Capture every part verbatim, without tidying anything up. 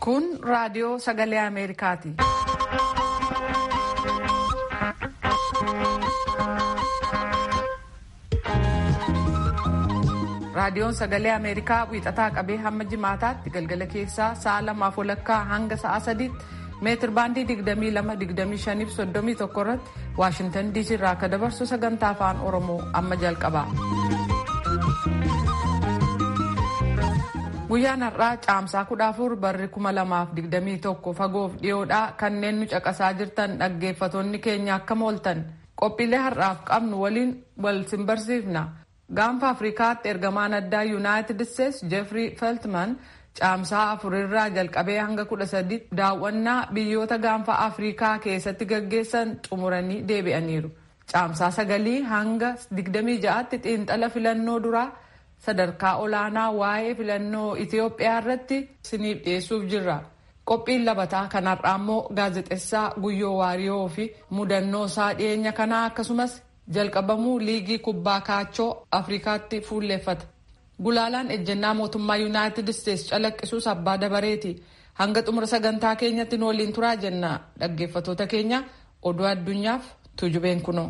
Kun raadiyoo sagalee Ameerikaati. Raadiyoon sagalee Ameerikaa wiixataa qabee hamma jimaataatti galgala keessaa sa'a lamaaf walakkaa hanga sa'a sadiitti meetir baandii digdamii lama digdamii shanii fi soddomii tokko irratti Waashintan Diisii irraa akka dabarsu sagantaa afaan Oromoo amma jalqaba. Guyyaan har'aa caamsaa kudha afur barri kuma lamaaf digdamii tokko fagoof dhiyoodhaa kanneen nu caqasaa jirtan dhaggeeffatoonni keenya akkam ooltan qophiilee har'aaf qabnu waliin wal simbarsiifna. Gaanfa Afrikaatti ergamaan addaa Yuunaayitid Isteetsi Jeefrii Feltman caamsaa afurirraa jalqabee hanga kudha sadiitti daawwannaa biyyoota gaanfa Afrikaa keessatti gaggeessan xumuranii deebi'aniiru. Caamsaa sagalii hanga digdamii ja'aatti xiinxala filannoo duraa sadarkaa olaanaa waa'ee filannoo Itiyoophiyaa irratti isiniif dhiyeessuuf jirra. Qophiin labataa kan har'aa immoo gaazexeessaa Guyyoo Waariyoo fi mudannoo isaa dhiyeenya kanaa akkasumas jalqabamuu liigii kubbaa kaachoo Afrikaatti fuulleeffata. Gulaalaan ejjennaa mootummaa Yuunaayitid Isteetsi calaqqisuus abbaa dabareeti. Hanga xumura sagantaa keenyatti nu waliin turaa jenna. Dhaggeeffatoota keenya oduu addunyaaf tujubeen kunoo.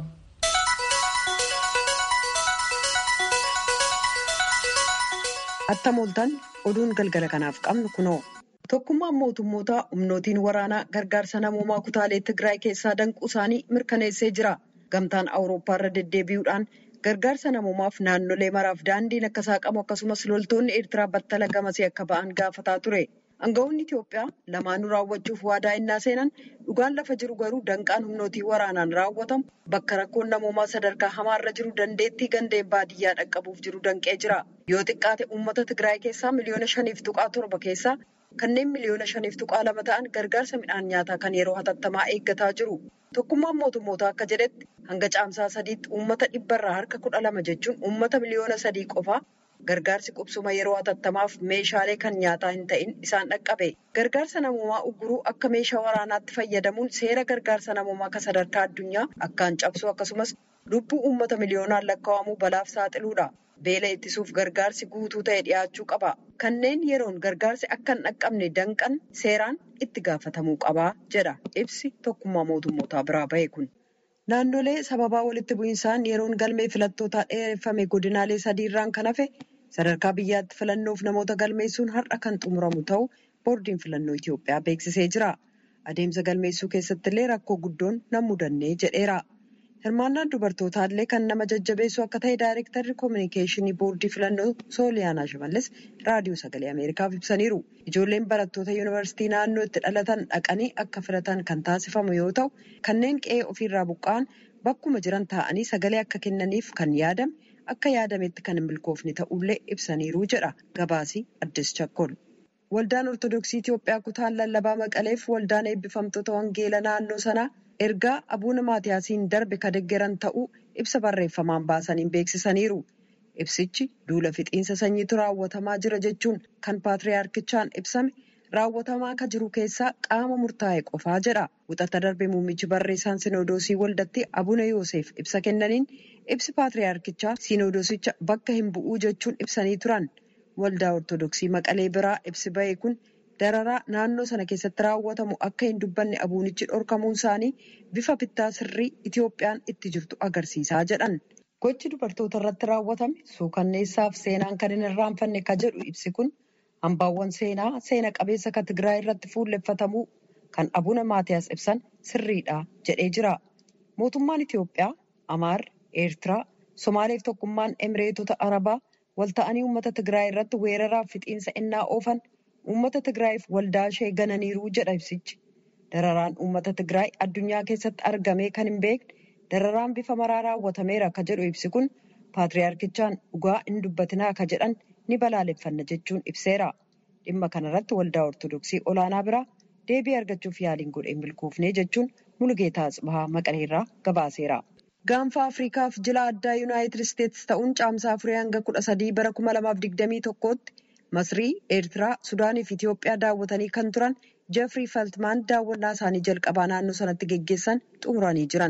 Attam ooltan oduun galgala kanaaf qabnu kunoo. Tokkummaan mootummoota humnootiin waraanaa gargaarsa namoomaa kutaalee Tigraay keessaa danquu isaanii mirkaneessee jira. Gamtaan Awurooppaa irra deddeebi'uudhaan gargaarsa namoomaaf naannolee maraaf daandiin akka saaqamu akkasumas loltoonni Eertiraa battala gamasee akka ba'an gaafataa ture. Aangawoonni Itiyoophiyaa lamaanuu raawwachuuf waadaa innaa seenan dhugaan lafa jiru garuu danqaan humnootii waraanaan raawwatamu bakka rakkoon namoomaa sadarkaa hamaarra jiru dandeettii gandeen baadiyyaa dhaqqabuuf jiru danqee jira. Yoo xiqqaate uummata Tigraay keessaa miliyoona shaniif tuqaa torba keessaa kanneen miliyoona shaniif tuqaa lama ta'an gargaarsa midhaan nyaataa kan yeroo hatattamaa eeggataa jiru. Tokkummaan mootummoota akka jedhetti hanga caamsaa sadiitti uummata dhibbarraa harka kudha lama jechuun uummata miliyoona sadii qofaa gargaarsi qubsuma yeroo hatattamaaf meeshaalee kan nyaataa hin ta'in isaan dhaqqabe. Gargaarsa namoomaa ugguruu akka meeshaa waraanaatti fayyadamuun seera gargaarsa namoomaa kan sadarkaa addunyaa akkaan cabsuu akkasumas lubbuu uummata miliyoonaan lakkaa'amuu balaaf saaxiluudha. Beela ittisuuf gargaarsi guutuu ta'e dhiyaachuu qaba. Kanneen yeroon gargaarsi akka hin dhaqqabne danqan seeraan itti gaafatamuu qaba jedha ibsi tokkummaa mootummootaa biraa bahe kun. Naannolee sababaa walitti bu'insaan yeroon galmee filattootaa dheereffame godinaalee sadii irraan kan hafe sadarkaa biyyaatti filannoof namoota galmeessuun har'a kan xumuramu ta'uu boordiin filannoo Itiyoophiyaa beeksisee jira. Adeemsa galmeessuu keessatti illee rakkoo guddoon nan mudannee jedheera. Hirmaannaan dubartootaa illee kan nama jajjabeessu akka ta'e daayirektarri koominikeeshinii boordii filannoo Sooliyaanaa Shimallis raadiyoo sagalee Ameerikaaf ibsaniiru. Ijoolleen barattoota yuunivarsiitii naannoo itti dhalatan dhaqanii akka filatan kan taasifamu yoo ta'u, kanneen qe'ee ofiirraa buqqa'an bakkuma jiran taa'anii sagalee akka kennaniif kan yaadame akka yaadametti kan hin milkoofne ta'ullee ibsaniiru jedha gabaasii Addis Chakkol. Waldaan Ortodoksii Itiyoophiyaa kutaan lallabaa Maqaleef waldaan eebbifamtoota wangeela naannoo sanaa ergaa Abuuna Maatiyaasiin darbe ka deeggaran ta'uu ibsa barreeffamaan baasaniin beeksisaniiru. Ibsichi duula fixiinsa sanyiitu raawwatamaa jira jechuun kan paatriyaarkichaan ibsame raawwatamaa ka jiru keessaa qaama murtaa'e qofaa jedha. Wuxata darbe muummichi barreessaan Sinodoosii waldatti Abuuna Yoosef ibsa kennaniin ibsi paatriyaarkichaa Sinodoosicha bakka hin bu'uu jechuun ibsanii turan. Waldaa Ortodoksii Maqalee biraa ibsi bahe kun dararaa naannoo sana keessatti raawwatamu akka hin dubbanne abuunichi dhorkamuun isaanii bifa bittaa sirrii Itiyoophiyaan itti jirtu agarsiisaa jedhan. Gochi dubartoota irratti raawwatame suukanneessaaf seenaan kan hin irraanfanne ka jedhu ibsi kun hambaawwan seenaa seena qabeessa ka Tigraay irratti fuulleffatamuu kan Abuuna Maatiyaas ibsan sirriidha jedhee jira. Mootummaan Itiyoophiyaa, Amaar, Eertiraa, Somaaleef tokkummaan Emireetota Arabaa wal ta'anii uummata Tigraay irratti weeraraaf fixiinsa innaa oofan uummata Tigraayiif waldaa ishee gananiiru jedha ibsichi. Dararaan uummata Tigraay addunyaa keessatti argamee kan hin beekne dararaan bifa maraa raawwatameera ka jedhu ibsi kun paatriyaarkichaan dhugaa hin dubbatinaa ka jedhan ni balaaleffanna jechuun ibseera. Dhimma kanarratti waldaa Ortodoksii olaanaa biraa deebii argachuuf yaaliin godhee milkoofnee jechuun Mulugeetaa Atsibahaa Maqaleerraa gabaaseera. Gaanfa Afrikaaf jila addaa Yuunaayitid Isteetsi ta'uun caamsaa afurii hanga kudha sadii bara kuma lamaaf digdamii tokkootti Masrii, Eertiraa, Sudaanii fi Itiyoophiyaa daawwatanii kan turan Jeefrii Feltman daawwannaa isaanii jalqabaa naannoo sanatti geggeessan xumuranii jiran.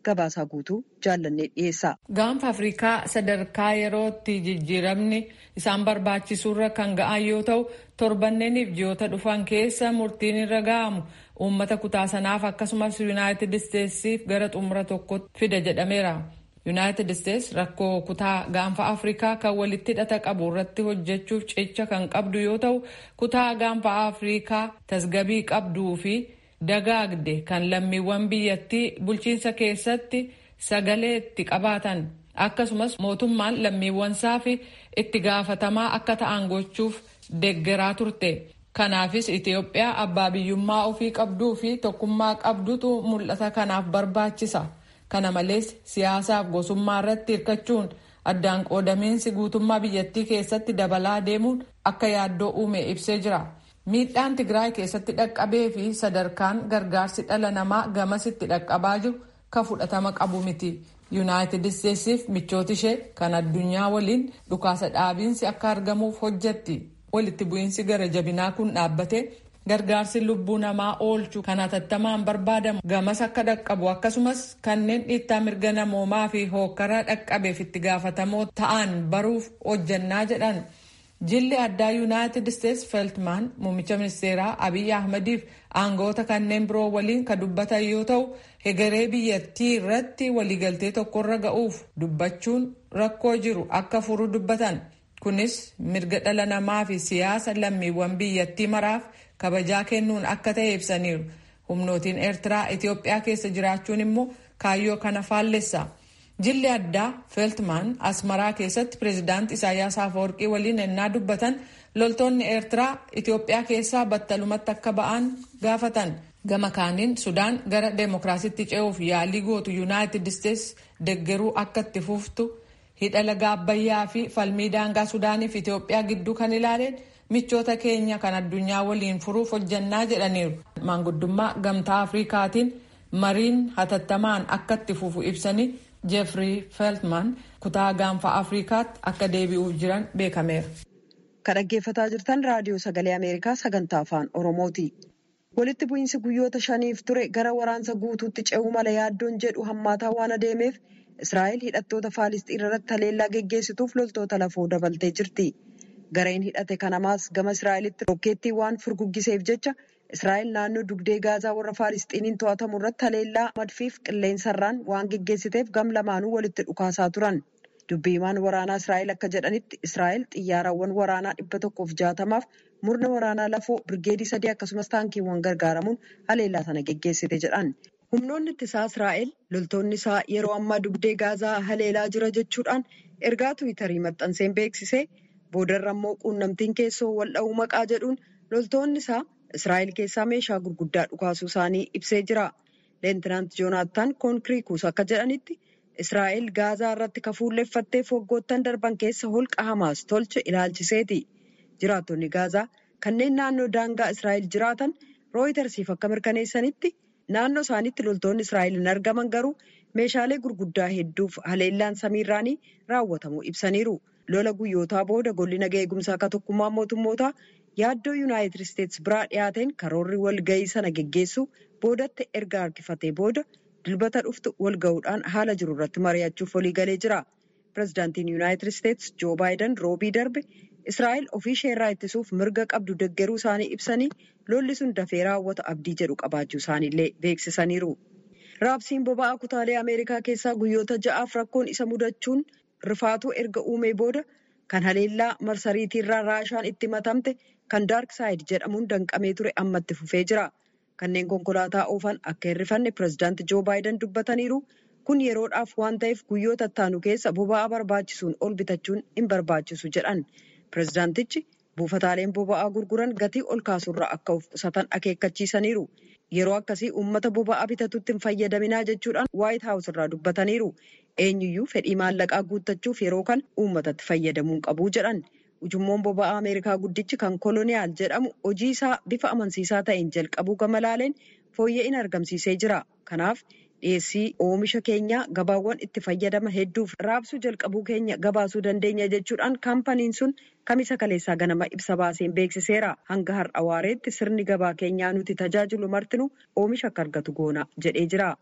gabaasaa guutuu jaallannee dhiyeessa. Gaanfa Afrikaa sadarkaa yerootti jijjiiramni isaan barbaachisuurra kan ga'an yoo ta'u torbanneeniif ji'oota dhufan keessa murtiin irra ga'amu uummata kutaa sanaaf akkasumas Yuunaayitid Isteetsiif gara xumura tokkotti fida jedhameera. Yuunaayitid Isteets rakkoo kutaa gaanfa Afrikaa kan walitti hidhata qabu irratti hojjechuuf cicha kan qabdu yoo ta'u kutaa gaanfa Afrikaa tasgabii qabduu fi dagaagde kan lammiiwwan biyyattii bulchiinsa keessatti sagalee itti qabaatan akkasumas mootummaan lammiiwwansaa fi itti gaafatamaa akka ta'an gochuuf deeggaraa turte. Kanaafis Itoophiyaa abbaa biyyummaa ofii qabduu fi tokkummaa qabdutu mul'ata kanaaf barbaachisa. Kana malees siyaasaaf gosummaa irratti hirkachuun addaan qoodamiinsi guutummaa biyyattii keessatti dabalaa deemuun akka yaaddoo uume ibsee jira. Miidhaan Tigraay keessatti dhaqqabee fi sadarkaan gargaarsi dhala namaa gamasitti dhaqqabaa jiru kan fudhatama qabu miti. Yuunaayitid Isteetsiif michoota ishee kan addunyaa waliin dhukaasa dhaabiinsi akka argamuuf hojjetti. Walitti bu'iinsi gara jabinaa kun dhaabbate gargaarsi lubbuu namaa oolchu kan hatattamaan barbaadamu gamas akka dhaqqabu akkasumas kanneen dhiittaa mirga namoomaa fi hookkaraa dhaqqabeef itti gaafatamoo ta'an baruuf hojjannaa jedhan. Jilli addaa Yuunaayitid Isteets Feltmaan muummicha ministeeraa Abiy Ahmediif aangoota kanneen biroo waliin kan dubbatan yoo ta'u hegeree biyyattii irratti waliigaltee tokkorra ga'uuf dubbachuun rakkoo jiru akka furu dubbatan. Kunis mirga dhala namaa fi siyaasa lammiiwwan biyyattii maraaf kabajaa kennuun akka ta'e ibsaniiru. Humnootiin Eertiraa Itoophiyaa keessa jiraachuun immoo kaayyoo kana faallessa. Jilli addaa Feltmaan Asmaraa keessatti pireezidaanti Isaayyaas Afeworqii waliin ennaa dubbatan loltoonni Eertiraa Itoophiyaa keessaa battalumatti akka ba'an gaafatan. Gama kaaniin Sudaan gara deemokiraasiitti ce'uuf yaalii gootu Yuunaayitid Isteets deeggaruu akka itti fuftu hidha laga Abbayyaa fi falmii daangaa Sudaanii fi Itoophiyaa gidduu kan ilaaleen michoota keenya kan addunyaa waliin furuuf hojjannaa jedhaniiru. Maanguddummaa gamtaa Afrikaatiin mariin hatattamaan akka itti fufu ibsanii Jeffrey Feltman kutaa gaanfa Afrikaatti akka deebi'uuf jiran beekameera. Kan dhaggeeffataa jirtan raadiyoo sagalee Ameerikaa sagantaa afaan Oromooti. Walitti bu'iinsi guyyoota shaniif ture gara waraansa guutuutti ce'uu mala yaaddoon jedhu hammaataa waan adeemeef Israa'el hidhattoota Faalisxiin irratti haleellaa geggeessituuf loltoota lafoo dabaltee jirti. Gareen hidhate kanamaas gama Israa'elitti rokkeettii waan furguggiseef jecha Israa'el naannoo dugdee Gaazaa warra Faalisxiiniin to'atamu irratti haleellaa madfiif qilleensarraan waan geggeessiteef gam lamaanuu walitti dhukaasaa turan. Dubbii himaan waraanaa Israa'el akka jedhanitti Israa'el xiyyaarawwan waraanaa dhibba tokkoof jaatamaaf murna waraanaa lafoo birgeedii sadii akkasumas taankiiwwan gargaaramuun haleellaa sana geggeessite jedhan. Humnoonni ittisaa Israa'el loltoonni isaa yeroo ammaa dugdee Gaazaa haleelaa jira jechuudhaan ergaa Tiwiitarii maxxanseen beeksisee boodarra immoo quunnamtiin keessoo wal dha'uu maqaa jedhuun loltoonni isaa Israa'el keessaa meeshaa gurguddaa dhukaasuu isaanii ibsee jira. Leentinaant Joonaatan Koonkiriikuus akka jedhanitti Israa'el Gaazaa irratti kafuulleeffatteef waggoottan darban keessa holqa Hamaas tolche ilaalchiseeti. Jiraattonni Gaazaa kanneen naannoo daangaa Israa'el jiraatan Rooyitersiif akka mirkaneessanitti naannoo isaaniitti loltoonni Israa'el hin argaman garuu meeshaalee gurguddaa hedduuf haleellaan samiirraanii raawwatamuu ibsaniiru. Lola guyyootaa booda golli nagaa eegumsaa akka tokkummaa mootummootaa yaaddoo Yuunaayitid Isteets biraa dhiyaateen karoorri walgahii sana geggeessu boodatti erga harkifatee booda dilbata dhuftu walgahuudhaan haala jiru irratti mari'achuuf waliigalee jira. Pireezidaantiin Yuunaayitid Isteets Joo Baayiden roobii darbe Israa'el ofii ishee irraa ittisuuf mirga qabdu deeggaruu isaanii ibsanii lolli sun dafee raawwata abdii jedhu qabaachuu isaaniillee beeksisaniiru. Raabsiin boba'aa kutaalee Ameerikaa keessaa guyyoota ja'aaf rakkoon isa mudachuun rifaatuu erga uumee booda kan haleellaa marsariitiirraa Raashaan itti matamte kan Daarksaayid jedhamuun danqamee ture ammatti fufee jira. Kanneen konkolaataa oofan akka hin rifanne pireezidaanti Joo Baayiden dubbataniiru. Kun yeroodhaaf waan ta'eef guyyoota ittaanu keessa boba'aa barbaachisuun ol bitachuun hin barbaachisu jedhan. Pireezidaantichi buufataaleen boba'aa gurguran gatii ol kaasurraa akka of qusatan akeekkachiisaniiru. Yeroo akkasii uummata boba'aa bitatutti hin fayyadaminaa jechuudhaan Waayit Haawus irraa dubbataniiru. Eenyuyyuu fedhii maallaqaa guuttachuuf yeroo kan uummatatti fayyadamuun qabu jedhan. Ujummoon boba'aa Ameerikaa guddichi kan koloniyaal jedhamu hojii isaa bifa amansiisaa ta'een jalqabuu gama laaleen fooyya'ina argamsiisee jira. Kanaaf dhiyeessii oomisha keenyaa gabaawwan itti fayyadama hedduuf raabsuu jalqabuu keenya gabaasuu dandeenya jechuudhaan kaampaniin sun kamisa kaleessaa ganama ibsa baaseen beeksiseera. Hanga har'a waareetti sirni gabaa keenyaa nuti tajaajilu martinu oomisha akka argatu goona jedhee jira.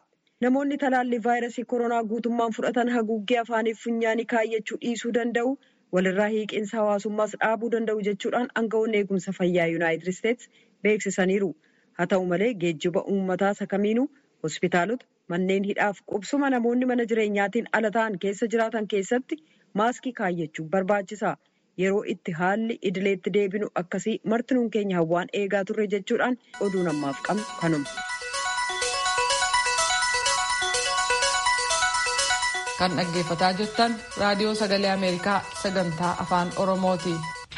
Namoonni talaallii vaayirasii koronaa guutummaan fudhatan haguuggee afaaniif funyaanii kaayyachuu dhiisuu danda'u. Walirraa hiiqinsa hawaasummaas dhaabuu danda'u jechuudhaan aangawoonni eegumsa fayyaa Yuunaayitid Isteetsi beeksisaniiru. Haa ta'u malee geejjiba uummataa isa kamiinuu hospitaalota, manneen hidhaaf qubsuma namoonni mana jireenyaatiin ala ta'an keessa jiraatan keessatti maaskii kaayyachuu barbaachisa. Yeroo itti haalli idileetti deebinu akkasii martinuun keenya hawwaan eegaa turre jechuudhaan oduun ammaaf qabnu kanuma. Kan dhaggeeffataa jirtan raadiyoo sagalee Ameerikaa sagantaa afaan Oromooti.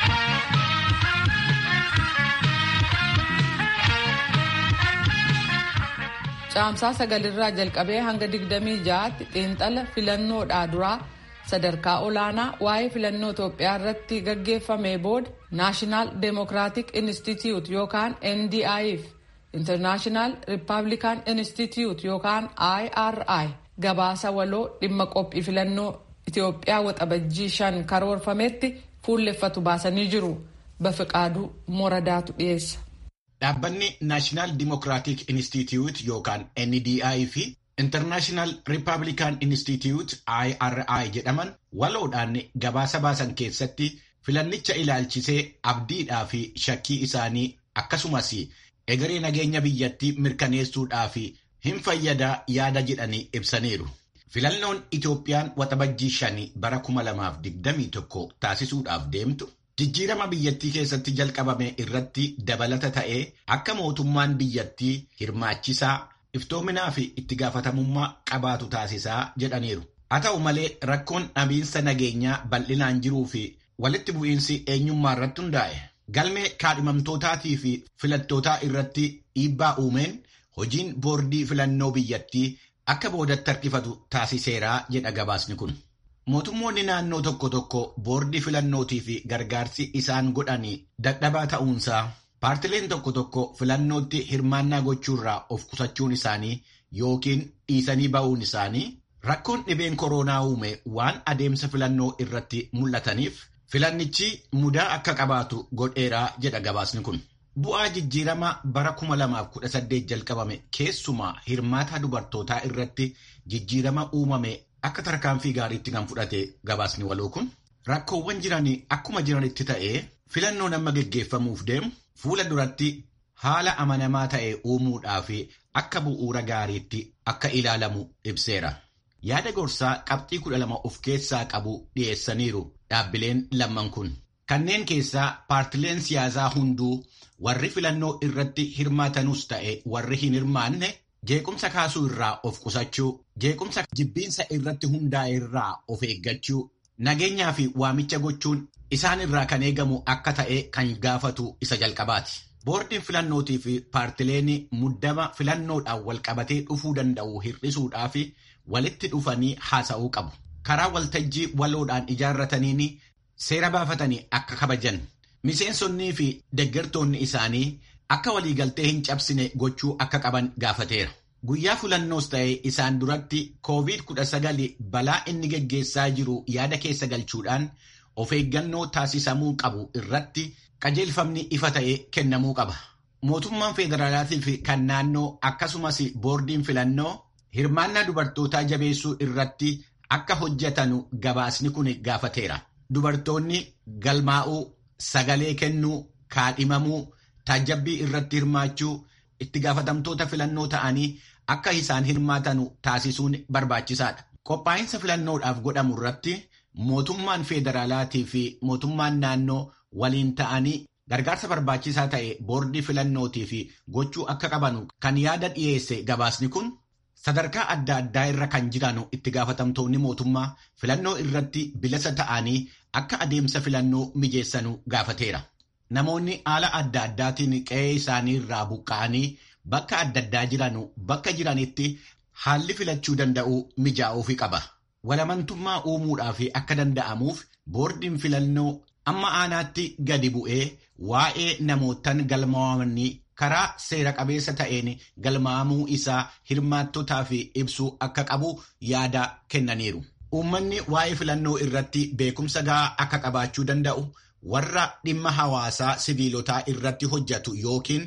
Caamsaa sagalirraa jalqabee hanga digdamii ja'aatti xiinxala filannoodhaa duraa sadarkaa olaanaa waa'ee filannoo Itoophiyaa irratti gaggeeffamee booda Naashinaal Deemokiraatik Inistituut yookaan N D I f Internaashinaal Rippaabilikaan Inistituut yookaan I R I gabaasa waloo dhimma qophii filannoo Itoophiyaa waxabajjii shan karoorfametti fuulleffatu baasanii jiru. Bafiqaaduu Moradaatu dhiyeessa. Dhaabbanni Naashinaal Dimokiraatik Inistituut yookaan N D I fi International Republican Institute I R I jedhaman waloodhaan gabaasa baasan keessatti filannicha ilaalchisee abdiidhaa fi shakkii isaanii akkasumas egeree nageenya biyyattii mirkaneessuudhaa fi hin fayyadaa yaada jedhanii ibsaniiru. Filannoon Itoophiyaan waxabajjii shanii bara kuma lamaaf digdamii tokko taasisuudhaaf deemtu jijjiirama biyyattii keessatti jalqabame irratti dabalata ta'ee akka mootummaan biyyattii hirmaachisaa iftoominaa fi itti gaafatamummaa qabaatu taasisaa jedhaniiru. Haa ta'u malee rakkoon dhabiinsa nageenyaa bal'inaan jiruu fi walitti bu'iinsi eenyummaa irratti hundaa'e galmee kaadhimamtootaatii fi filattootaa irratti dhiibbaa uumeen hojiin boordii filannoo biyyattii akka boodatti harkifatu taasiseeraa jedha gabaasni kun. Mootummoonni naannoo tokko tokko boordii filannootii fi gargaarsi isaan godhanii dadhabaa ta'uunsaa paartileen tokko tokko filannootti hirmaannaa gochuurraa of qusachuun isaanii yookiin dhiisanii ba'uun isaanii rakkoon dhibeen koronaa uume waan adeemsa filannoo irratti mul'ataniif filannichi mudaa akka qabaatu godheeraa jedha gabaasni kun. Bu'aa jijjiirama bara kuma lamaaf kudha saddeet jalqabame keessumaa hirmaata dubartootaa irratti jijjiirama uumame akka tarkaanfii gaariitti kan fudhate gabaasni waloo kun rakkoowwan jiranii akkuma jiranitti ta'ee filannoon amma geggeeffamuuf deemu fuula duratti haala amanamaa ta'e uumuudhaa fi akka bu'uura gaariitti akka ilaalamu ibseera. Yaada gorsaa qabxii kudha lama of keessaa qabu dhiyeessaniiru dhaabbileen lamman kun. Kanneen keessaa paartileen siyaasaa hunduu warri filannoo irratti hirmaatanus ta'e warri hin hirmaanne jeequmsa kaasuu irraa of qusachuu, jeequmsa jibbiinsa irratti hundaa'e irraa of eeggachuu, nageenyaa fi waamicha gochuun isaan irraa kan eegamu akka ta'e kan gaafatu isa jalqabaati. Boordiin filannootii fi paartileen muddama filannoodhaan walqabatee dhufuu danda'u hir'isuudhaa fi walitti dhufanii haasa'uu qabu. Karaa waltajjii waloodhaan ijaarrataniin seera baafatanii akka kabajan, miseensonnii fi deeggartoonni isaanii akka waliigaltee hin cabsine gochuu akka qaban gaafateera. Guyyaa filannoos ta'e isaan duratti koovid kudha sagal balaa inni geggeessaa jiru yaada keessa galchuudhaan of eeggannoo taasisamuu qabu irratti qajeelfamni ifa ta'e kennamuu qaba. Mootummaan federaalaatii fi kan naannoo akkasumas boordiin filannoo hirmaannaa dubartootaa jabeessuu irratti akka hojjetanu gabaasni kun gaafateera. Dubartoonni galmaa'uu, sagalee kennuu, kaadhimamuu, taajabbii irratti hirmaachuu, itti gaafatamtoota filannoo ta'anii akka isaan hirmaatanu taasisuun barbaachisaadha. Qophaa'insa filannoodhaaf godhamu irratti mootummaan federaalaatii fi mootummaan naannoo waliin ta'anii gargaarsa barbaachisaa ta'e boordii filannootii fi gochuu akka qabanu kan yaada dhiyeesse gabaasni kun sadarkaa adda addaa irra kan jiran itti gaafatamtoonni mootummaa filannoo irratti bilisa ta'anii akka adeemsa filannoo mijeessanu gaafateera. Namoonni haala adda addaatiin qe'ee isaanii irraa buqqa'anii bakka adda addaa jiran bakka jiranitti haalli filachuu danda'u mijaa'uufi qaba. Walamantummaa uumuudhaaf akka danda'amuuf boordiin filannoo amma aanaatti gadi bu'ee waa'ee namootaan galmaa'amanii karaa seera qabeessa ta'een galmaa'amuu isaa hirmaattotaaf ibsuu akka qabu yaada kennaniiru. Uummanni waa'ee filannoo irratti beekumsa gahaa akka qabaachuu danda'u warra dhimma hawaasaa siviilotaa irratti hojjetu yookiin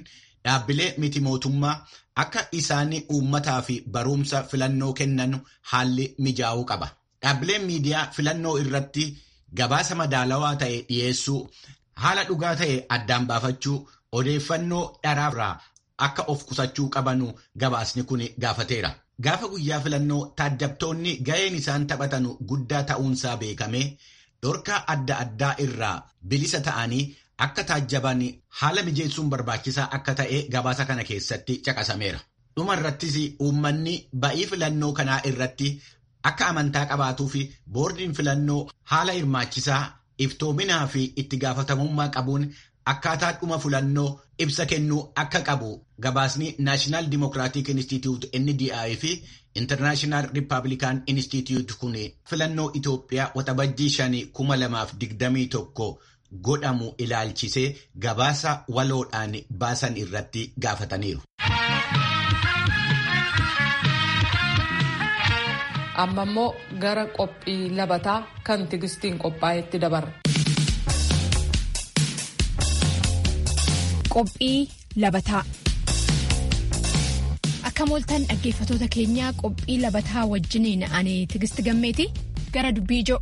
dhaabbilee miti mootummaa akka isaan uummataa fi barumsa filannoo kennan haalli mijaa'uu qaba. Dhaabbileen miidiyaa filannoo irratti gabaasa madaalawaa ta'e dhiyeessuu, haala dhugaa ta'e addaan baafachuu, odeeffannoo dharaarraa akka of qusachuu qabanu gabaasni kun gaafateera. Gaafa guyyaa filannoo taajjabtoonni ga'een isaan taphatan guddaa ta'uunsaa beekame dhorkaa adda addaa irraa bilisa ta'anii akka taajjaban haala mijeessuun barbaachisaa akka ta'e gabaasa kana keessatti caqasameera. Dhuma irrattis uummanni ba'ii filannoo kanaa irratti akka amantaa qabaatuu fi boordiin filannoo haala hirmaachisaa, iftoominaa fi itti gaafatamummaa qabuun akkaataa dhuma filannoo ibsa kennuu akka qabu gabaasni Naashinaal Dimokiraatik Inistituut N D I fi Intarnaashinaal Rippaabilikaan Inistituut kun filannoo Itoophiyaa waxabajjii shanii kuma lamaaf digdamii tokko godhamu ilaalchisee gabaasa waloodhaan baasan irratti gaafataniiru. Amma immoo gara qophii labataa kan tigistiin qophaa'etti dabarra. Qophii labataa. Akka mooltan dhaggeeffatoota keenyaa qophii labataa wajjiniin ani Tigisti Gammeeti gara dubbii ijoo.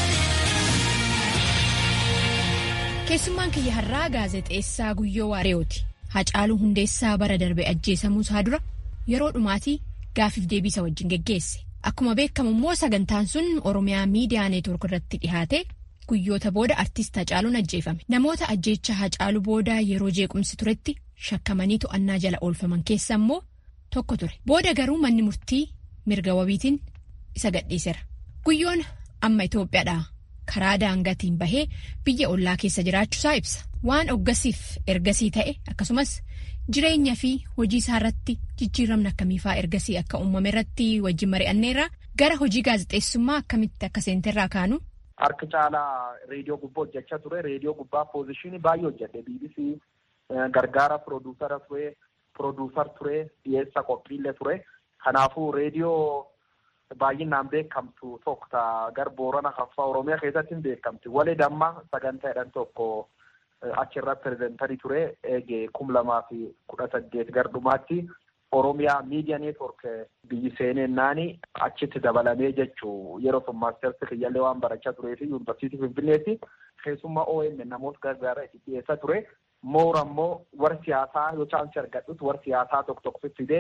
Keessummaan kiyya har'aa gaazexeessaa Guyyoo Waareewooti. Hacaaluu Hundeessaa bara darbe ajjeesamuu isaa dura yeroo dhumaatii gaafiif deebisa wajjin geggeesse. Akkuma beekamu immoo sagantaan sun Oromiyaa Miidiyaa Neetwoork irratti dhihaate guyyoota booda artiist Hacaaluun ajjeefame. Namoota ajjeecha Hacaaluu booda yeroo jeequmsi turetti shakkamanii to'annaa jala oolfaman keessa immoo tokko ture. Booda garuu manni murtii mirga wabiitiin isa gadhiiseera. Guyyoon amma Itoophiyaadhaa karaa daangaatiin bahee biyya ollaa keessa jiraachuusaa ibsa. Waan oggasiif ergasii ta'e akkasumas jireenya fi hojii isaa irratti jijjiiramni akkamiifaa ergasii akka uumame irratti wajjin mari'anneerra gara hojii gaazexeessummaa akkamitti akka seenterraa kaanu. Harka caalaa reediyoo gubbaa hojjechaa ture. Reediyoo gubbaa poozishinii baay'ee hojjedhe. B B C gargaara pirooduusara ture, pirooduusar ture, dhiyeessa qophiillee ture. Kanaafuu reediyoo baay'inaan beekamtu tokko ta'a gar Boorana Haffaa Oromiyaa keessatti hin beekamti. Walee damma sagantaa jedhan tokko achirratti pireezentarii ture. Eegee kum lamaa fi kudha saddeet gar dhumaatti Oromiyaa Miidiyaa Neetwoork biyyi seenennaani achitti dabalamee jechuu yeroo sun maastersi kiyyallee waan barachaa turee fi yuunivarsiitii Finfinneetti keessummaa O M N namoota gargaara itti dhiyeessaa ture. Moora immoo warra siyaasaa yoo chaansii argadhutti warra siyaasaa tokko tokko fidee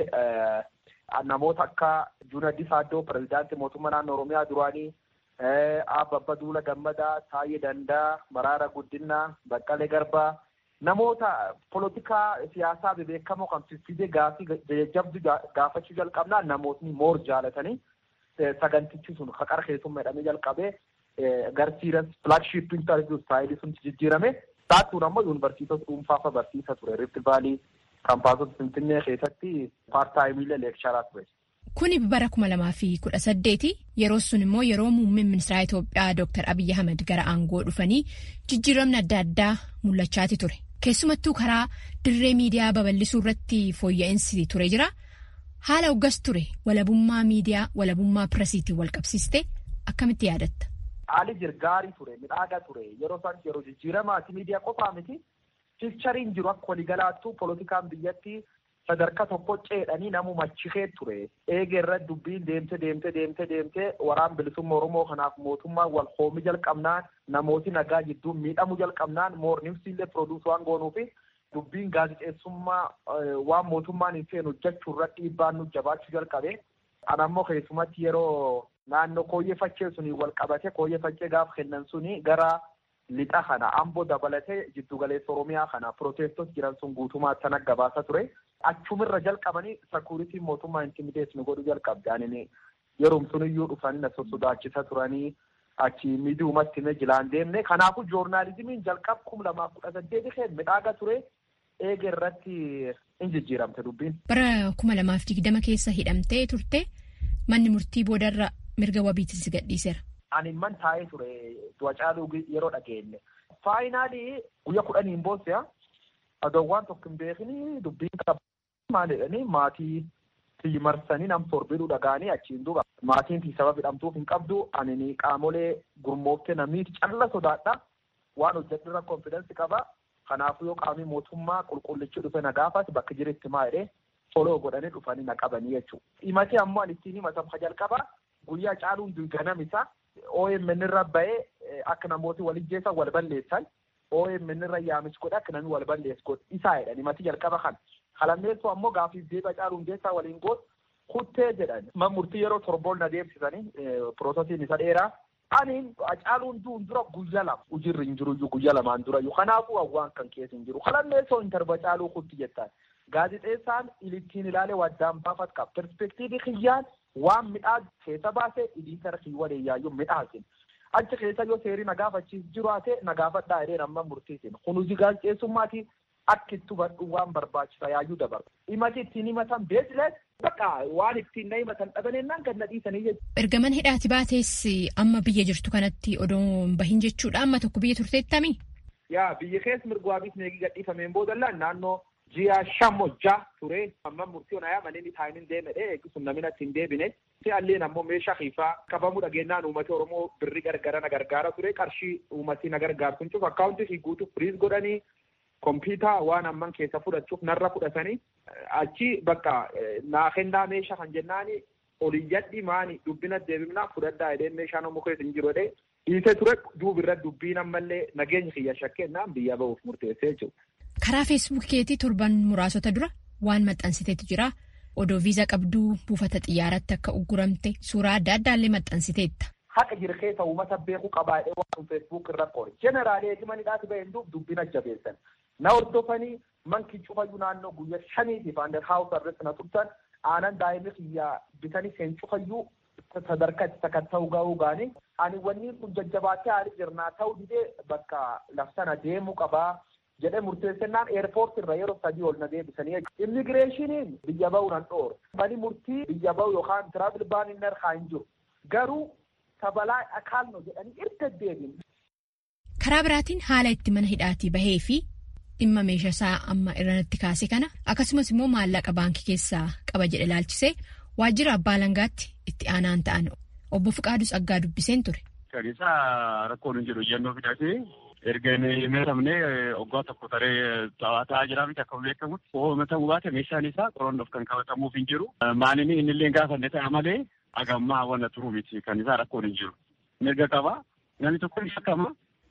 namoota akka Juunadii Saaddoo pireezidaantii mootummaa naannoo Oromiyaa duraanii Abbaa Duula Gammadaa, Taayee Dandaa, Maraara Guddinaa, Baqqalee Garbaa namoota polotikaa siyaasaa bebeekamoo kan fidee gaafii jajjabduu gaafachuu jalqabnaan namootni moor jaalatanii sagantichi sun haqara keessummaa jedhamee jalqabee garsiiras flaagshiip intarviiyuu saayilii sun jijjiirame. Taatuun ammoo yuunivarsiitota dhuunfaa barsiisa ture. Rift Vaalii kaampaasota Finfinnee keessatti paartaayimiilee leeksharaa ture. Kuni bara kuma lamaa fi kudha saddeeti yeroo sun immoo yeroo muummeen ministeera Itoophiyaa Dooktar Abiyyi Ahmed gara aangoo dhufanii jijjiiramni adda addaa mul'achaati ture. Keessumattuu karaa dirree miidiyaa babal'isuu irratti fooyya'insi ture jira. Haala hoggas ture walabummaa miidiyaa walabummaa piresiitiin wal qabsiiste akkamitti yaadatta? Haali jirgaarii ture, midhaagaa ture. Yeroo san yeroo jijjiiramaati miidiyaa qofaa miti. Fiichariin jiru akka waliigalaattuu polotikaan biyyatti sadarkaa tokko ceedhanii namuma achihee ture. Eegee irratti dubbiin deemte deemte deemte deemte waraan bilisummaa Oromoo kanaaf mootummaan wal hoomii jalqabnaan namooti nagaa jidduun miidhamuu jalqabnaan moornimsiillee pirooduus waan goonuufi dubbiin gaazexeessummaa waan mootummaan hin feenu hojjechuu irratti dhiibbaan nu jabaachuu jalqabe. Ana ammoo keessumatti yeroo naannoo kooyyeffachee suni wal qabate kooyyeffachee gaaf kennan suni gara lixa kana amboo dabalatee jiddugaleessa Oromiyaa kana pirootestos jiran sun guutumaatti sana gabaasa ture. Achumirra jalqabanii sakuuritiin mootummaa intimideessu nu godhu jalqabde. Ani yeroo suniyyuu dhufanii na sosodaachisa turanii achi miidiyaumatti himee jilaan deemne. Kanaafuu joornaalizimiin jalqab kum lamaa kudha saddeeti kee midhaaga ture. Eegee irratti hin jijjiiramte dubbiin. Bara kuma lamaaf digdama keessa hidhamtee turte manni murtii boodarra mirga wabiitiin si gadhiiseera. Ani man taa'ee ture du'a caaluu yeroo dhageenye. Faayinaalii guyyaa kudhaniin boossa adoowwan tokko hin beekni dubbiin qaba. Maal jedhanii maatii tiyyi marsanii nam torbiduu dhagaanii achiin duuba maatiin tiyyi sababa hidhamtuuf hin qabdu ani qaamolee gurmooftee namiiti calla sodaadha waan hojjedhurra konfidensi qaba Kanaafuu yoo qaamni mootummaa qulqullichi dhufe na gaafate bakka jiretti maa'ee foloo godhanii dhufanii na qabanii jechuudha. Himatee ammoo ani ittiin himatamu ka jalqabaa guyyaa caaluun ganam isaa O M N irra ba'ee akka namooti wal ijjeessan wal balleessan O M N irra yaamichi godhe akka namni wal balleessu godhe isaa jedhan himatii jalqaba kana. Kalammeessoo ammoo gaafiif deebi'a caaluun geessaa waliin gootu kuttee jedhan. Man murtii yeroo torboon na deemsisanii piroosesiin isa dheeraa. Ani caaluun duun dura guyyaa lama hojirri hin jiru iyyuu guyyaa lamaan dura iyyuu kanaafuu hawwaan kan keessa hin jiru. Kalammeessoo intarba caaluu kutti jettaan. Gaazexeessaan ilittiin ilaalee waddaan baafat qaba. Perspektiivii kiyyaan waan midhaan keessa baasee idiitara kiiwwan yaayyuu midhaasin. Achi keessa yoo seerii na gaafachiis jiru haatee na gaafadhaa jedhee nama murtiisin. Kunuusi gaazexeessummaatii akka itti hubadhu waan barbaachisa yaayyuu dabarsa. Himati ittiin himatan beekles bakka waan ittiin na himatan dhabanennaan kan na dhiisanii jechuudha. Ergaman hidhaati baatees amma biyya jirtu kanatti odoo bahin jechuudha amma tokko biyya turteettami? Yaa biyya keessa mirgwaabiis neegii gadhiifameen boodallaan naannoo ji'a shamojjaa ture amma murtii onaayaa manneen taa'anii deemedhe eegisuun namni ittiin deebine. Alleen ammoo meeshaa xiifaa qabamuu dhageenyaan uummata Oromoo birri gargara na gargaara ture qarshii uummatii na gargaarsuun cufa akkaawuntii guutuuf firiis godhanii kompiitaa waan amman keessa fudhachuuf narra fudhatanii achi bakka naa kennaa meeshaa kan jennaani oliyyadhi maani dubbina deebifnaa fudhadhaa jedhee meeshaan Oromoo keessa hin jiru jedhee dhiisee ture duubirra dubbiin ammallee nageenya kiyya shakkennaan biyya bahuuf murteessee jechuudha. Karaa feesbuukeetii torban muraasota dura waan maxxansiteetu jira. Odoo viizaa qabduu buufata xiyyaaratti akka ugguramte suuraa adda addaallee maxxansiteetta. Haqa jira keessa uummata beekuu qabaadhee waan feesbuuk irra qoore. Jeneraalee eegimaniidhaati baheen duub dubbina jabeessan. Na hordofanii manki cufayyuu naannoo guyyaa shaniitiif ander haawusa irratti na turtan aanan daa'imni kiyyaa bitanii seen cufayyuu sadarkaa itti sakatta'uu ga'uu gaanii. Ani wanni kun jajjabaatee haali jirnaa ta'uu didee bakka lafsana deemuu qabaa. Jedhee murteessannaan eerpoortii irra yeroo sadii ol na deebisanii immigireeshiniin biyya bahu nan dhoore. Mani murtii biyya bahu yookaan tiraabil baaniin narraa hin jiru. Garuu sabalaa akaalno jedhanii erga deebiin. Karaa biraatiin haala itti mana hidhaatii bahee fi dhimma meeshaa isaa amma irratti kaase kana akkasumas immoo maallaqa baankii keessaa qaba jedhe ilaalchisee waajjira abbaa langaatti itti aanaan ta'an obbo Fiqaadus Aggaa dubbiseen ture. Kan isaa rakkoon hin jiru iyyannoo fidatee. Erga inni meeshamnee waggaa tokko taree taa'aa jiraa miti akka beekamu. Oomishamuu baate meeshaan isaa qorannoof kan qabatamuuf hin jiru. Maalinni inni illee gaafanne ta'a malee agammaa wanna turuu miti kan isaa rakkoon hin jiru. Mirga qaba. Namni tokko ni shakkama.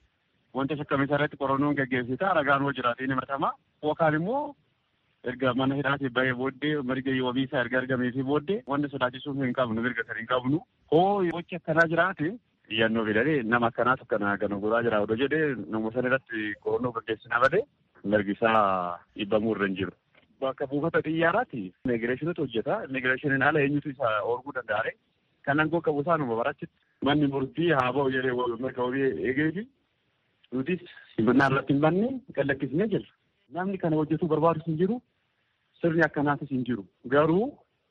Wanta shakkame irratti qorannoon gaggeessita. Ragaan hoo jiraatee ni himatama. Yookaan immoo erga mana hidhaatii bahee booddee mirga wabii isaa erga argameefii booddee wanta sodaachisuun hin qabnu mirga kan hin qabnu. Hoo gochi akkanaa jiraate. Iyyannoo fidanii nama akkanaatu kana gana godhaa jira odoo jedhee nama sana irratti qorannoo gaggeessina malee mirgi isaa dhiibamuu irra hin jiru. Bakka buufata xiyyaaraatti immigireeshiniitu hojjeta. Immigireeshiniin haala eenyutu isa oorguu danda'are. Kan aangoo qabu isaanuma barachitti. Manni murtii haa ba'u jedhee mirga wabii eegeefi nutis himannaa irratti hin banne gallakkisnee jirra. Namni kana hojjetuu barbaadus hin jiru. Sirni akkanaatis hin jiru. Garuu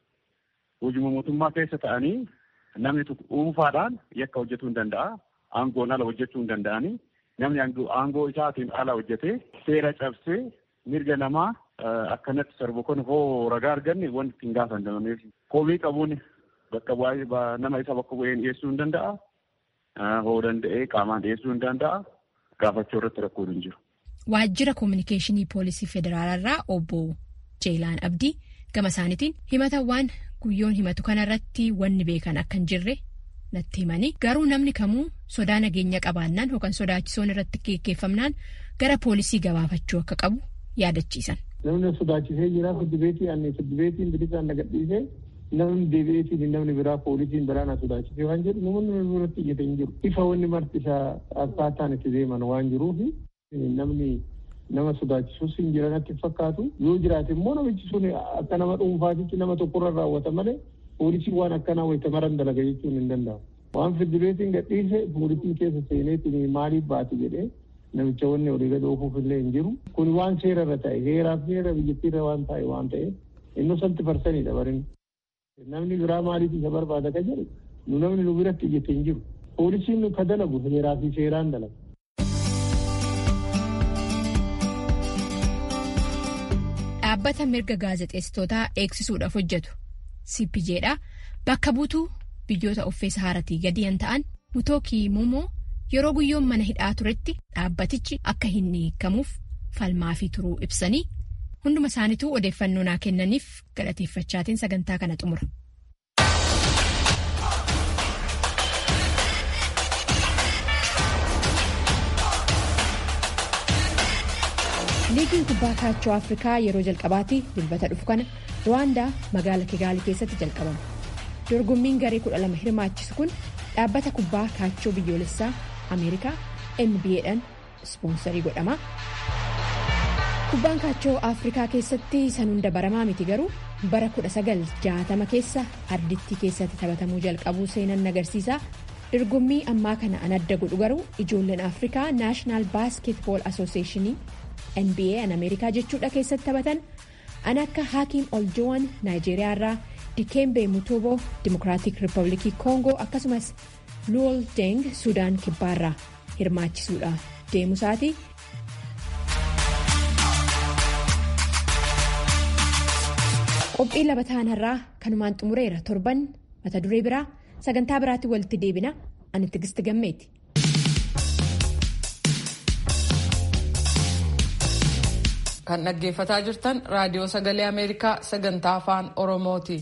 hojii mootummaa keessa ta'anii namni dhuunfaadhaan yakka hojjetuu hin danda'a. Aangoon ala hojjechuu hin danda'anii. Namni aangoo isaatiin ala hojjetee seera cabsee mirga namaa akkanatti sarbu kun hoo ragaa arganne wanti ittiin gaafatamneef. Komii qabuun bakka bu'aa nama isa bakka bu'een dhiyeessuu hin danda'a. Hoo danda'ee qaamaan dhiyeessuu hin danda'a. Gaafachuu irratti rakkoon hin jiru. Waajjira Kominikeeshinii Poolisii Federaalaa obbo Jeelaan Abdii gama isaaniitiin himatawwan guyyoon himatu kanarratti wanni beekan akka hin jirre natti himanii garuu namni kamuu sodaa nageenya qabaannaan yookaan sodaachisoon irratti geggeeffamnaan gara poolisii gabaafachuu akka qabu yaadachiisan. Namni sodaachisee jira fiddibeetii ani fiddibeetiin bilisaan nagadhiisee namni deebi'eetiin namni biraa poolisiin biraa na sodaachisee waan jedhu namoonni biratti iyyate hin jiru. Ifa wanni marti isaa akkaataan itti deeman waan jiruuf namni nama sodaachisuus hin jiran natti fakkaatu yoo jiraate immoo namichi sun akka nama dhuunfaatitti nama tokkorra raawwata malee poolisiin waan akkanaa wayita maran dalaga jechuun hin danda'amu. Waan fiddibeetiin gadhiise poolisiin keessa seeneetiin maaliif baate jedhee namicha wanni olii gad oofuuf illee hin jiru. Kun waan seera irra ta'e heeraaf seera biyyattiirra waan ta'e waan ta'eef innosanti farsaniidha barin. Namni biraa maaliif isa barbaada ka jedhu nu namni nu biratti iyyate hin jiru. Poolisiin nu ka dalagu heeraa fi seeraan dalagu. Dhaabbata mirga gaazexeessitootaa eegsisuudhaaf hojjetu C P J dha. Bakka buutuu biyyoota uffee sahaaratii gadi hin ta'an Mutookii Momoo yeroo guyyoon mana hidhaa turetti dhaabbatichi akka hin hiikamuuf falmaa fi turuu ibsanii hunduma isaaniitu odeeffannoo naa kennaniif galateeffachaatiin sagantaa kana xumura. liigiin kubbaa kaachoo afrikaa yeroo jalqabaatti dilbata dhufu kana ruwaandaa magaala kigaali keessatti jalqabama. dorgommiin garee kudha lama hirmaachisu kun dhaabbata kubbaa kaachoo biyyoolessaa ameerikaa N B A'dhaan ispoonsarii godhama. kubbaan kaachoo afrikaa keessatti san hunda baramaa miti garuu bara kudha sagal jaatama keessa ardittii keessatti taphatamuu jalqabuu seenan agarsiisa. dorgommii ammaa kana an adda godhu garuu ijoolleen afrikaa naashinaal baaskeetbool asooseeshinii N B A an ameerikaa jechuudha keessatti taphatan an akka haakiim oljowan naayijeeriyaa irraa dikembe mutobo dimokiraatik riippaabilikii koongoo akkasumas luol deng suudaan kibbaarraa hirmaachisuudha deemusaati. qophii labataan har'aa kanumaan xumureera torban mata duree biraa sagantaa biraatti walitti deebina ani Tigisti Gammeeti. kan dhaggeeffataa jirtan raadiyoo sagalee ameerikaa sagantaa afaan oromooti.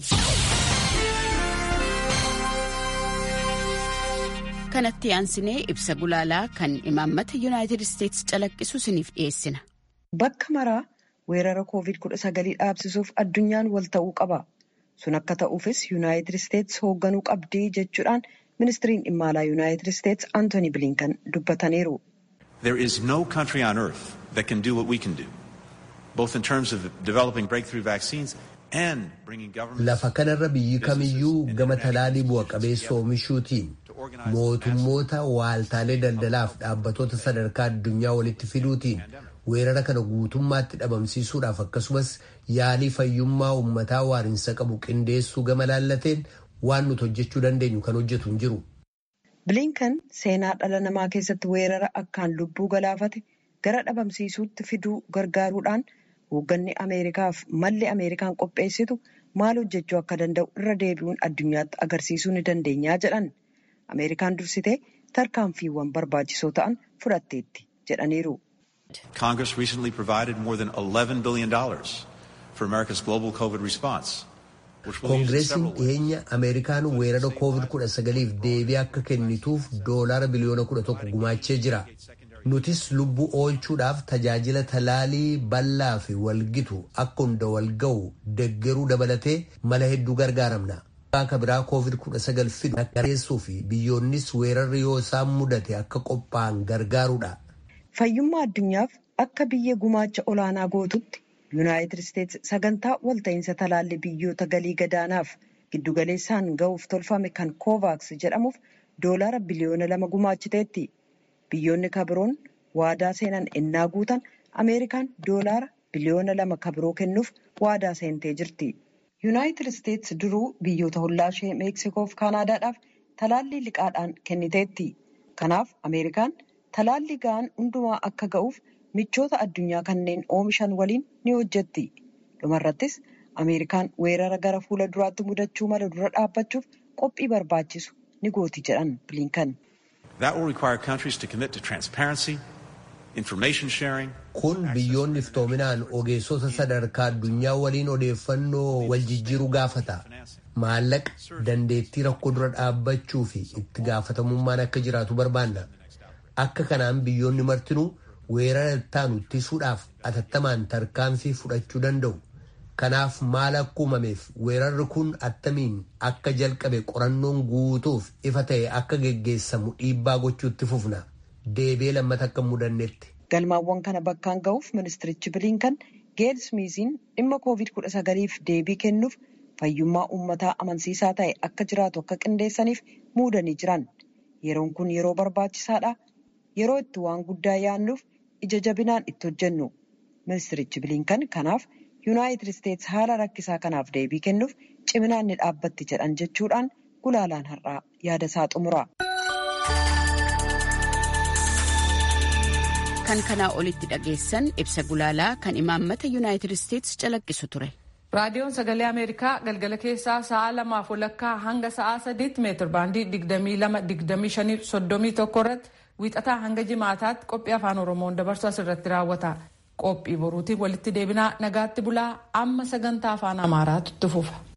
kanatti aansinee ibsa gulaalaa kan imaammata yuunaayitid isteetsi calaqqisu isiniif dhiyeessina. bakka maraa weerara koovid kudha sagalii dhaabsisuuf addunyaan wal ta'uu qaba. sun akka ta'uufis yuunaayitid isteetsi hoogganuu qabdii jechuudhaan ministiriin dhimma alaa yuunaayitid isteetsi Antooni Bilinkan dubbataniiru. There is no country on earth that can do what we can do. both in terms of developing breakthrough vaccines and bringing governments. Lafa kanarra biyyi kamiyyuu gama talaalii bu'a qabeessa oomishuutiin mootummoota waaltaalee daldalaaf dhaabbattoota sadarkaa addunyaa walitti fiduutiin weerara kana guutummaatti dhabamsiisuudhaaf akkasumas yaalii fayyummaa uummataa waarinsa qabu qindeessuu gama laallateen waan nuti hojjechuu dandeenyu kan hojjetu hin jiru. Bilinkan seenaa dhala namaa keessatti weerara akkaan lubbuu galaafate gara dhabamsiisuutti fiduu gargaaruudhaan hoogganni Ameerikaaf malli Ameerikaan qopheessitu maal hojjechuu akka danda'u irra deebi'uun addunyaatti agarsiisuu ni dandeenyaa jedhan. Ameerikaan dursitee tarkaanfiiwwan barbaachisoo ta'an fudhatteetti jedhaniiru. Congress recently provided more than eleven billion dollars for America's global COVID response. Koongireesiin dhiyeenya Ameerikaan weerara koovid kudha sagaliif deebii akka kennituuf doolaara biliyoona kudha tokko gumaachee jira. Nutis lubbuu oolchuudhaaf tajaajila talaalii bal'aa fi walgitu akka hunda walga'u deggeruu dabalatee mala hedduu gargaaramna. Akka biraa koovid kudha sagal fidu gargaaruu fi biyyoonnis weerarri yoo isaan mudate akka qophaa'an gargaaruudha. Fayyummaa addunyaaf akka biyya gumaacha olaanaa gootutti yuunaayitid isteetsi sagantaa walta'iinsa talaallii biyyoota galii gadaanaaf giddugaleessaan ga'uuf tolfame kan koovaaks jedhamuuf doolaara biliyoona lama gumaachiteetti. Biyyoonni kabiroon waadaa seenan ennaa guutan Ameerikaan doolaara biliyoona lama kabiroo kennuuf waadaa seentee jirti. Yuunaayitid isteetsi duruu biyyoota hollaa ishee Meeksikoo fi Kaanaadaadhaaf talaallii liqaadhaan kenniteetti. Kanaaf Ameerikaan talaallii ga'an hundumaa akka ga'uuf michoota addunyaa kanneen oomishan waliin ni hojjetti. Dhumarrattis Ameerikaan weerara gara fuula duraatti mudachuu mala dura dhaabbachuuf qophii barbaachisu ni gooti jedhan Bilinkan. That will require countries to commit to transparency, information sharing. Kun biyyoonni iftoominaan ogeessota sadarkaa addunyaa waliin odeeffannoo wal jijjiiruu gaafata. Maallaqa dandeettii rakkoo dura dhaabbachuu fi itti gaafatamummaan akka jiraatu barbaanna. Akka kanaan biyyoonni martinuu weerara ittaanu ittisuudhaaf atattamaan tarkaanfii fudhachuu danda'u. Kanaaf maal akka uumameef weerarri kun attamiin akka jalqabe qorannoon guutuuf ifa ta'e akka geggeessamu dhiibbaa gochuutti fufna. Deebee lammata akka mudannetti. Galmaawwan kana bakkaan ga'uuf ministirichi Bilinkan Geel Smiiziin dhimma koovid kudha sagaliif deebii kennuuf fayyummaa uummataa amansiisaa ta'e akka jiraatu akka qindeessaniif muudanii jiran. Yeroon kun yeroo barbaachisaadha. Yeroo itti waan guddaa yaannuuf ija jabinaan itti hojjennu. Ministirichi Bilinkan kanaaf yuunaayitid isteetsi haala rakkisaa kanaaf deebii kennuuf ciminaan ni dhaabbatti jedhan jechuudhaan gulaalaan har'aa yaada isaa xumura. Kan kanaa olitti dhageessan ibsa gulaalaa kan imaammata yuunaayitid isteetsi calaqqisu ture. Raadiyoon Sagalee Ameerikaa galgala keessaa sa'a lamaaf walakkaa hanga sa'a sadiitti meetir baandii digdamii lama digdamii shanii soddomii tokko irratti wiixataa hanga jimaataatti qophii afaan Oromoon dabarsu asirratti raawwata. Qophii boruutiin walitti deebinaa nagaatti bulaa amma sagantaa afaan Amaaraatu itti fufa.